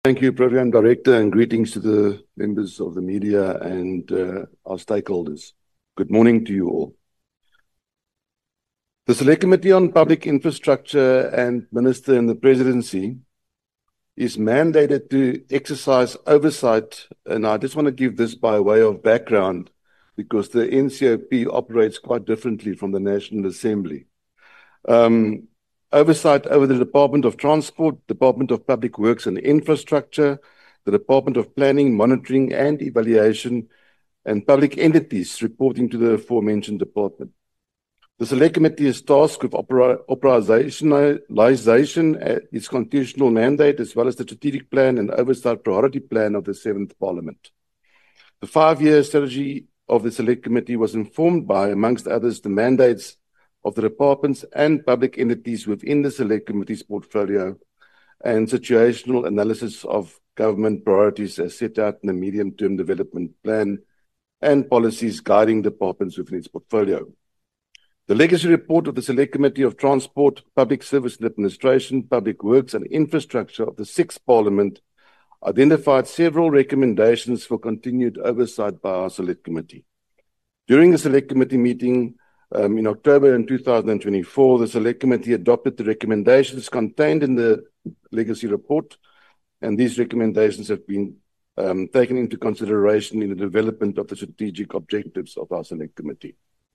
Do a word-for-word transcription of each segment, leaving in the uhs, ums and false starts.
Thank you, Program Director, and greetings to the members of the media and uh, our stakeholders. Good morning to you all. The Select Committee on Public Infrastructure and Minister in the Presidency is mandated to exercise oversight, and I just want to give this by way of background because the N C O P operates quite differently from the National Assembly. Um, oversight over the Department of Transport, Department of Public Works and Infrastructure, the Department of Planning, Monitoring and Evaluation, and public entities reporting to the aforementioned department. The Select Committee is tasked with opera operationalization, uh, its constitutional mandate, as well as the strategic plan and oversight priority plan of the seventh Parliament. The five-year strategy of the Select Committee was informed by, amongst others, the mandates of the departments and public entities within the Select Committee's portfolio and situational analysis of government priorities as set out in the medium-term development plan and policies guiding departments within its portfolio. The legacy report of the Select Committee of Transport, Public Service and Administration, Public Works and Infrastructure of the sixth Parliament identified several recommendations for continued oversight by our Select Committee. During the Select Committee meeting um, in October in two thousand twenty-four, the Select Committee adopted the recommendations contained in the legacy report, and these recommendations have been um, taken into consideration in the development of the strategic objectives of our Select Committee.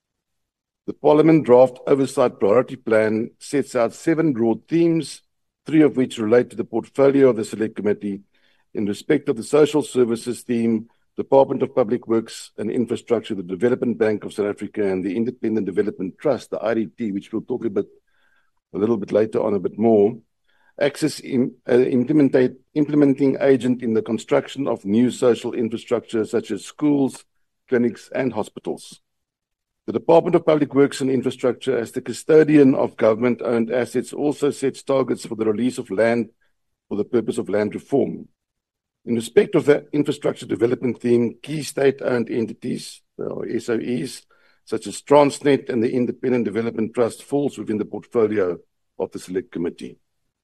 The Parliament Draft Oversight Priority Plan sets out seven broad themes, three of which relate to the portfolio of the Select Committee. In respect of the social services theme, Department of Public Works and Infrastructure, the Development Bank of South Africa, and the Independent Development Trust, the I D T, which we'll talk a bit, a little bit later on a bit more, acts as in, uh, implementing agent in the construction of new social infrastructure such as schools, clinics, and hospitals. The Department of Public Works and Infrastructure, as the custodian of government-owned assets, also sets targets for the release of land for the purpose of land reform. In respect of the infrastructure development theme, key state-owned entities, or S O Es, such as Transnet and the Independent Development Trust, falls within the portfolio of the Select Committee.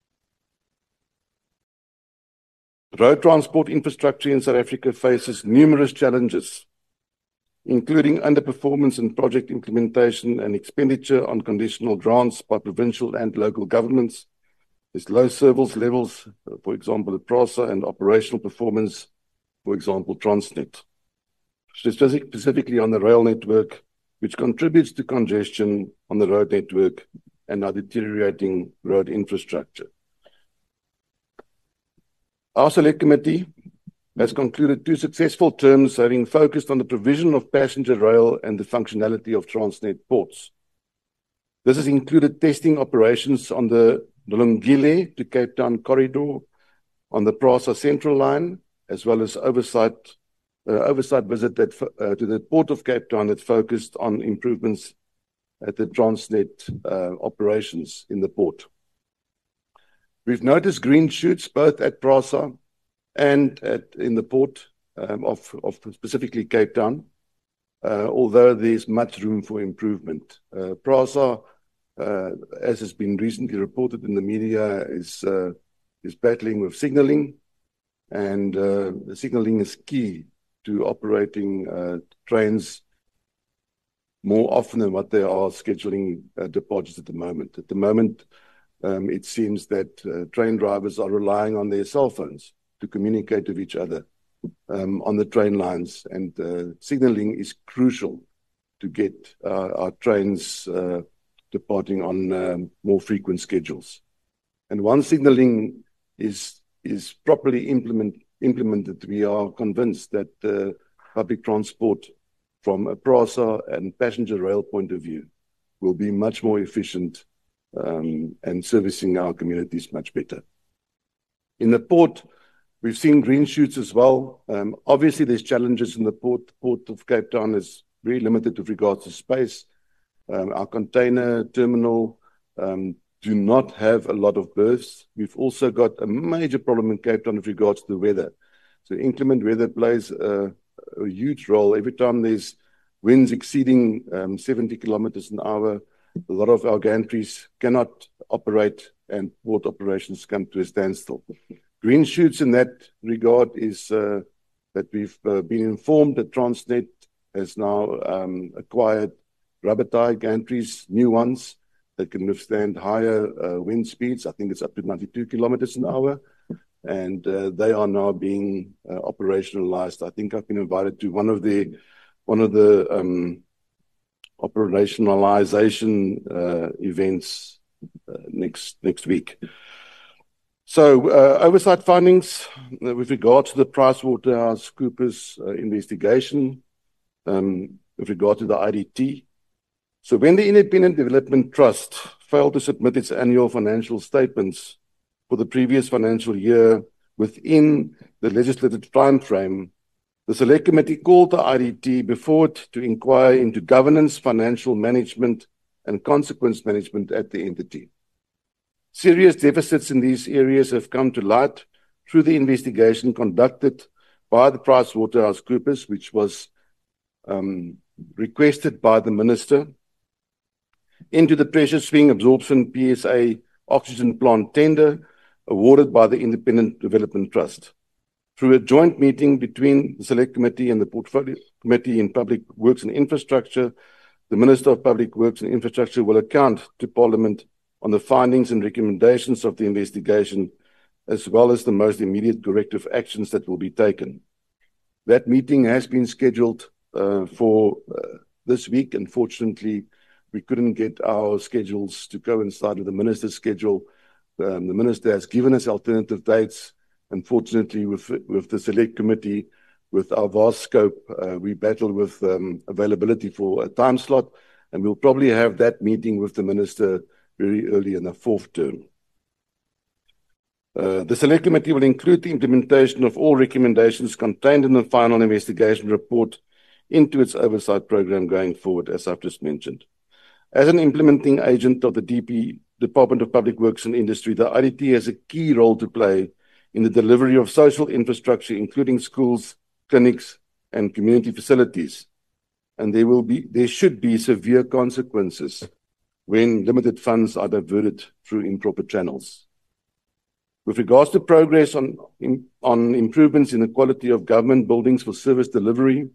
Road transport infrastructure in South Africa faces numerous challenges, including underperformance in project implementation and expenditure on conditional grants by provincial and local governments. There's low service levels, for example, at PRASA, and operational performance, for example, Transnet. Specifically on the rail network, which contributes to congestion on the road network and our deteriorating road infrastructure. Our Select Committee has concluded two successful terms having focused on the provision of passenger rail and the functionality of Transnet ports. This has included testing operations on the Lungile to Cape Town corridor, on the PRASA Central Line, as well as oversight uh, oversight visit that, uh, to the Port of Cape Town that focused on improvements at the Transnet uh, operations in the port. We've noticed green shoots both at PRASA and at, in the port um, of, of specifically Cape Town, uh, although there's much room for improvement. Uh, PRASA, uh, as has been recently reported in the media, is, uh, is battling with signalling, and uh, the signalling is key to operating uh, trains more often than what they are scheduling uh, departures at the moment. At the moment, um, it seems that uh, train drivers are relying on their cell phones to communicate with each other um, on the train lines, and uh, signalling is crucial to get uh, our trains uh, departing on um, more frequent schedules. And once signalling is is properly implement, implemented, we are convinced that uh, public transport from a PRASA and passenger rail point of view will be much more efficient um, and servicing our communities much better. In the port, we've seen green shoots as well. Um, obviously, there's challenges in the port. The Port of Cape Town is very limited with regards to space. Um, our container terminal um, do not have a lot of berths. We've also got a major problem in Cape Town with regards to the weather. So inclement weather plays a, a huge role. Every time there's winds exceeding um, seventy kilometers an hour, a lot of our gantries cannot operate and port operations come to a standstill. Green shoots in that regard is uh, that we've uh, been informed that Transnet has now um, acquired rubber tie gantries, new ones that can withstand higher uh, wind speeds. I think it's up to ninety-two kilometers an hour. And uh, they are now being uh, operationalized. I think I've been invited to one of the one of the um, operationalization uh, events uh, next next week. So, uh, oversight findings uh, with regard to the PricewaterhouseCoopers uh, investigation, um, with regard to the I D T. So, when the Independent Development Trust failed to submit its annual financial statements for the previous financial year within the legislative time frame, the Select Committee called the I D T before it to inquire into governance, financial management, and consequence management at the entity. Serious deficits in these areas have come to light through the investigation conducted by the PricewaterhouseCoopers, which was um, requested by the Minister, into the pressure swing absorption P S A oxygen plant tender awarded by the Independent Development Trust. Through a joint meeting between the Select Committee and the Portfolio Committee in Public Works and Infrastructure, the Minister of Public Works and Infrastructure will account to Parliament on the findings and recommendations of the investigation, as well as the most immediate corrective actions that will be taken. That meeting has been scheduled uh, for uh, this week. Unfortunately, we couldn't get our schedules to coincide with the Minister's schedule. Um, the Minister has given us alternative dates. Unfortunately, with, with the Select Committee, with our vast scope, uh, we battle with um, availability for a time slot, and we'll probably have that meeting with the Minister very early in the fourth term. Uh, the Select Committee will include the implementation of all recommendations contained in the final investigation report into its oversight program going forward, as I've just mentioned. As an implementing agent of the D P, Department of Public Works and Industry, the I D T has a key role to play in the delivery of social infrastructure, including schools, clinics, and community facilities. And there will be, there should be severe consequences when limited funds are diverted through improper channels. With regards to progress on, in, on improvements in the quality of government buildings for service delivery,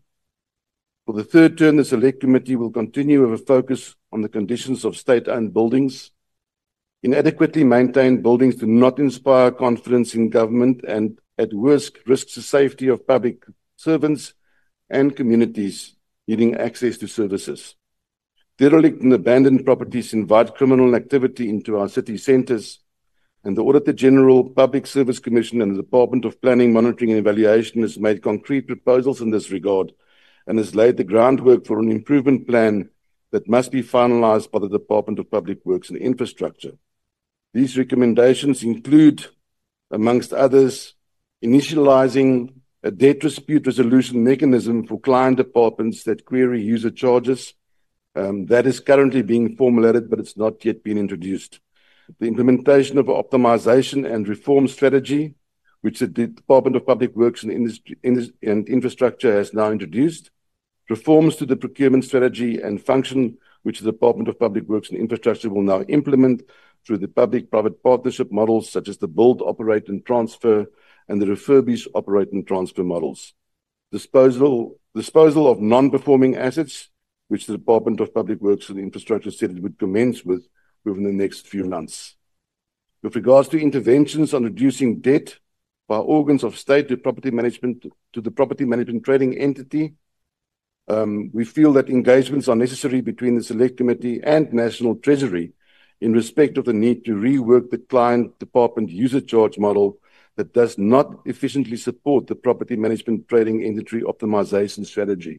for the third term, the Select Committee will continue with a focus on the conditions of state-owned buildings. Inadequately maintained buildings do not inspire confidence in government and, at worst, risks the safety of public servants and communities needing access to services. Derelict and abandoned properties invite criminal activity into our city centres, and the Auditor General, Public Service Commission and the Department of Planning, Monitoring and Evaluation has made concrete proposals in this regard and has laid the groundwork for an improvement plan that must be finalised by the Department of Public Works and Infrastructure. These recommendations include, amongst others, initialising a debt dispute resolution mechanism for client departments that query user charges. Um, that is currently being formulated, but it's not yet been introduced. The implementation of an optimization and reform strategy, which the Department of Public Works and, Industry, and Infrastructure has now introduced. Reforms to the procurement strategy and function, which the Department of Public Works and Infrastructure will now implement through the public-private partnership models, such as the build, operate, and transfer, and the refurbish, operate, and transfer models. Disposal, disposal of non-performing assets, which the Department of Public Works and Infrastructure said it would commence with within the next few months. With regards to interventions on reducing debt by organs of state to property management to the property management trading entity, um, we feel that engagements are necessary between the Select Committee and National Treasury in respect of the need to rework the client department user charge model that does not efficiently support the property management trading entity optimization strategy.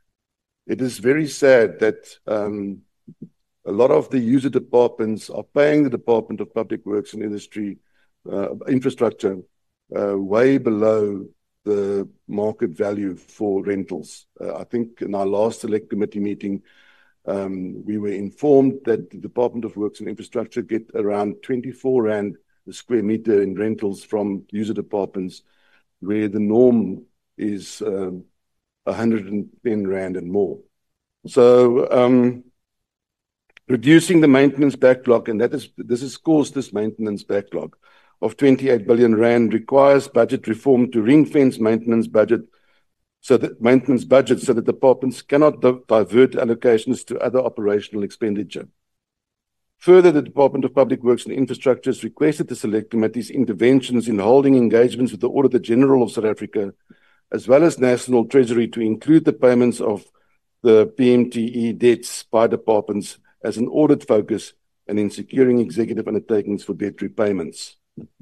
It is very sad that um, a lot of the user departments are paying the Department of Public Works and Industry uh, infrastructure uh, way below the market value for rentals. Uh, I think in our last Select Committee meeting, um, we were informed that the Department of Works and Infrastructure get around twenty-four rand a square meter in rentals from user departments, where the norm is um, one hundred ten rand and more. So, um, reducing the maintenance backlog, and that is this has caused this maintenance backlog. of twenty-eight billion rand requires budget reform to ring-fence maintenance budget so that maintenance budget so that departments cannot di divert allocations to other operational expenditure. Further, the Department of Public Works and Infrastructure has requested the Select Committee's interventions in holding engagements with the Auditor General of South Africa, as well as National Treasury, to include the payments of the P M T E debts by departments as an audit focus and in securing executive undertakings for debt repayments.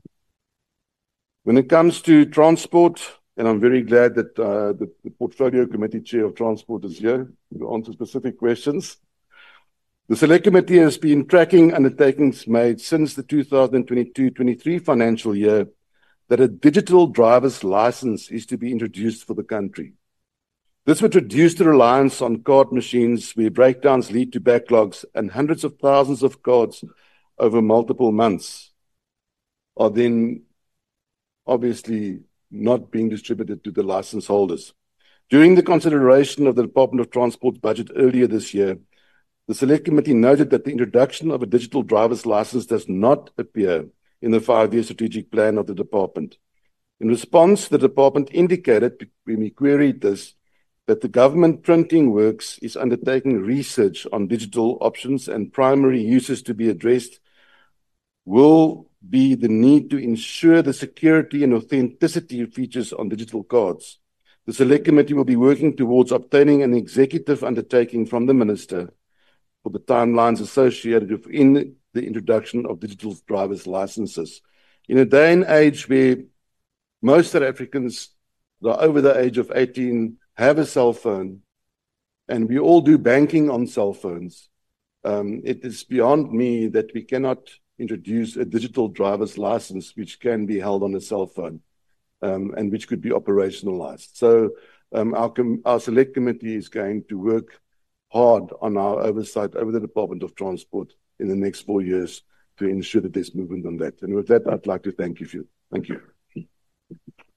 When it comes to transport, and I'm very glad that uh, the, the Portfolio Committee Chair of Transport is here to answer specific questions. The Select Committee has been tracking undertakings made since the two thousand twenty-two twenty-three financial year that a digital driver's license is to be introduced for the country. This would reduce the reliance on card machines where breakdowns lead to backlogs, and hundreds of thousands of cards over multiple months are then obviously not being distributed to the license holders. During the consideration of the Department of Transport's budget earlier this year, the Select Committee noted that the introduction of a digital driver's license does not appear in the five-year strategic plan of the department. In response, the department indicated, when we queried this, that the government printing works is undertaking research on digital options, and primary uses to be addressed will be the need to ensure the security and authenticity features on digital cards. The Select Committee will be working towards obtaining an executive undertaking from the Minister for the timelines associated with in the introduction of digital driver's licenses. In a day and age where most South Africans that are over the age of eighteen have a cell phone, and we all do banking on cell phones, um, it is beyond me that we cannot introduce a digital driver's license which can be held on a cell phone um, and which could be operationalized. So um, our, our Select Committee is going to work hard on our oversight over the Department of Transport in the next four years to ensure that there's movement on that. And with that, I'd like to thank you. For, thank you.